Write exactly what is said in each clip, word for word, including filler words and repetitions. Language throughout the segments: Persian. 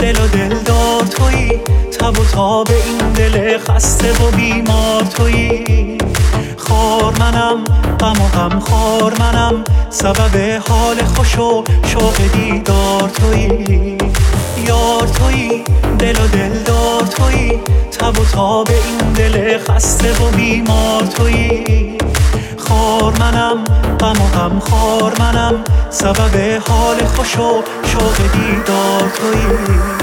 دل و دلدار تویی، تب و تاب این دل خسته و بیمار تویی. خار منم، غم و غم خار منم، سبب حال خوش و شوق دیدار تویی. یار تویی، دل و دلدار تویی، تب و تاب این دل خسته و بیمار تویی. خار منم، غم و غم خار منم، سبب حال خوش و شوق دیدار تویی.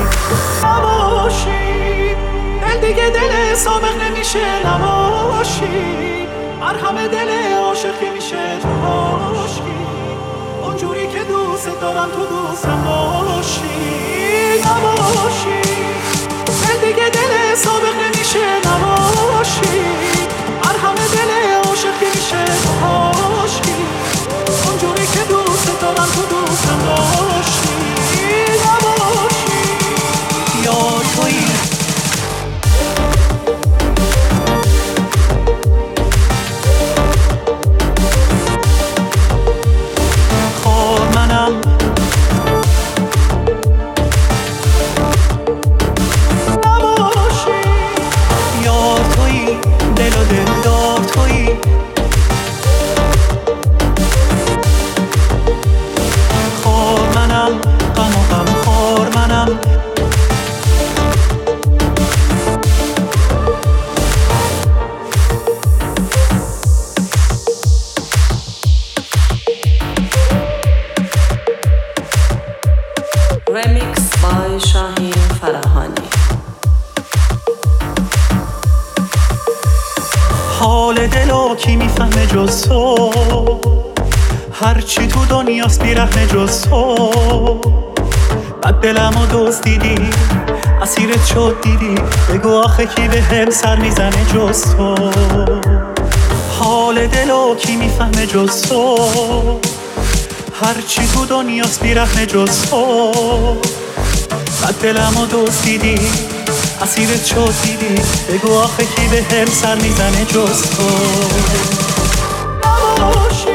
نباشی دل دیگه دل سابق نمیشه، نباشی مرهم دل عاشقی میشه تو عاشقی، اونجوری که دوست دارم تو دوستم باشی. نباشی دل دیگه دل سابق نمیشه، نباشی مرهم دل عاشقی میشه تو عاشقی، اونجوری که دوست دارم تو دوستم باشی. نباشی یار تویی، دل و دلدار تویی. خار منم، غم و غم خار منم. Remix by شاهین فراهانی. حال دلو کی میفهمه جز تو، هرچی تو دنیاست بیرحمه جز تو. بد دلمو دزدیدی، اسیرت شد دیدی، بگو آخه کی به هم سر میزنه جز تو. حال دلو کی میفهمه جز تو، هرچی تو دنیاست بیرحمه جز تو. بد دلمو دزدیدی، اسیرت شد دیدی، بگو آخه کی به هم سر میزنه جز تو. نباشی